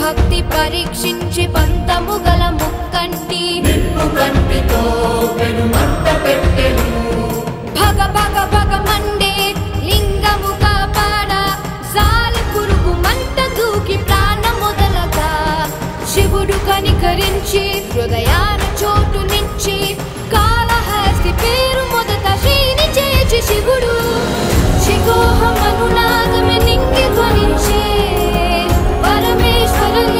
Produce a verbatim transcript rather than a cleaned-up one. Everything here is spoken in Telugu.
భక్తి పరీక్షించి పంతము గల ముక్కంటి నిప్పు కంటితో పెనుమంట పెట్టెను భగ భగ భగ మండే లింగము కాపాడ జాలి పురుగు మంట దూకి ప్రాణం మొదలగా శివుడు కనికరించి హృదయాన చోటునిచ్చి కాళహస్తి పేరు మొదట శ్రీని చేర్చి శివుడు శిఖో